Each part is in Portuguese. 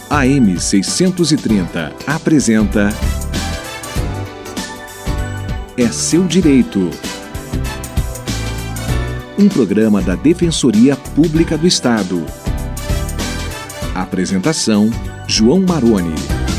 AM 630 apresenta É Seu Direito. Um programa da Defensoria Pública do Estado. Apresentação: João Maroni.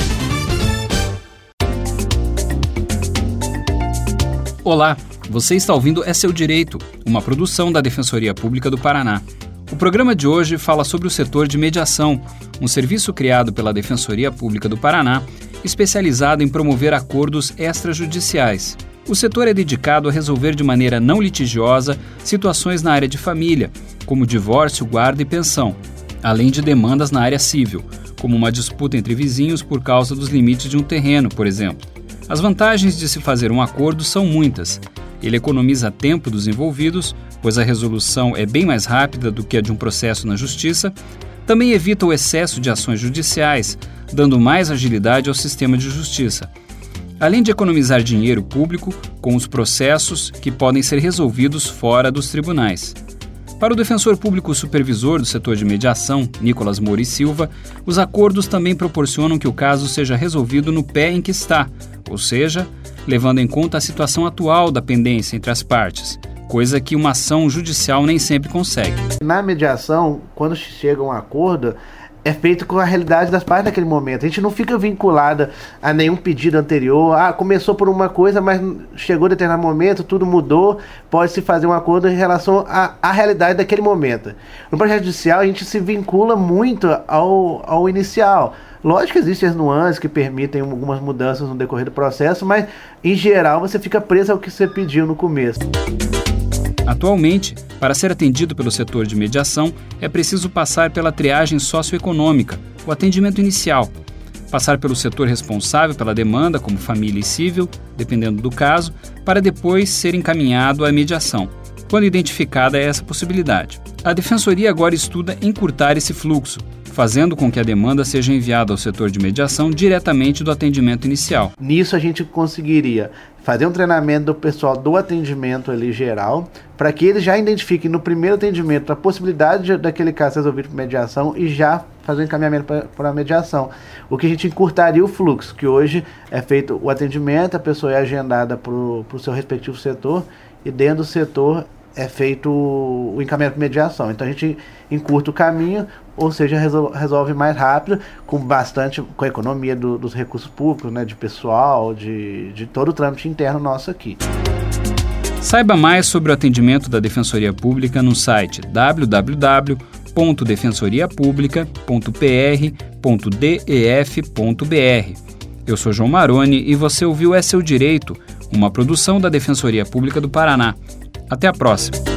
Olá, você está ouvindo É Seu Direito, uma produção da Defensoria Pública do Paraná. O programa de hoje fala sobre o setor de mediação, um serviço criado pela Defensoria Pública do Paraná, especializado em promover acordos extrajudiciais. O setor é dedicado a resolver de maneira não litigiosa situações na área de família, como divórcio, guarda e pensão, além de demandas na área civil, como uma disputa entre vizinhos por causa dos limites de um terreno, por exemplo. As vantagens de se fazer um acordo são muitas. Ele economiza tempo dos envolvidos, pois a resolução é bem mais rápida do que a de um processo na justiça. Também evita o excesso de ações judiciais, dando mais agilidade ao sistema de justiça. Além de economizar dinheiro público com os processos que podem ser resolvidos fora dos tribunais. Para o defensor público supervisor do setor de mediação, Nicolas Mori Silva, os acordos também proporcionam que o caso seja resolvido no pé em que está, ou seja, levando em conta a situação atual da pendência entre as partes, coisa que uma ação judicial nem sempre consegue. Na mediação, quando chega um acordo, é feito com a realidade das partes naquele momento. A gente não fica vinculada a nenhum pedido anterior. Começou por uma coisa, mas chegou a determinado momento, tudo mudou, pode-se fazer um acordo em relação à realidade daquele momento. No processo judicial, a gente se vincula muito ao inicial. Lógico que existem as nuances que permitem algumas mudanças no decorrer do processo, mas, em geral, você fica preso ao que você pediu no começo. Atualmente, para ser atendido pelo setor de mediação, é preciso passar pela triagem socioeconômica, o atendimento inicial, passar pelo setor responsável pela demanda, como família e civil, dependendo do caso, para depois ser encaminhado à mediação, quando identificada essa possibilidade. A Defensoria agora estuda encurtar esse fluxo, fazendo com que a demanda seja enviada ao setor de mediação diretamente do atendimento inicial. Nisso a gente conseguiria fazer um treinamento do pessoal do atendimento ali geral, para que eles já identifiquem no primeiro atendimento a possibilidade daquele caso resolvido por mediação e já fazer o encaminhamento para a mediação. O que a gente encurtaria o fluxo, que hoje é feito o atendimento, a pessoa é agendada para o seu respectivo setor e dentro do setor é feito o encaminhamento para mediação. Então a gente encurta o caminho, ou seja, resolve mais rápido, com a economia dos recursos públicos, né, de pessoal, de todo o trâmite interno nosso aqui. Saiba mais sobre o atendimento da Defensoria Pública no site www.defensoriapublica.pr.def.br. Eu sou João Maroni e você ouviu É Seu Direito, uma produção da Defensoria Pública do Paraná. Até a próxima!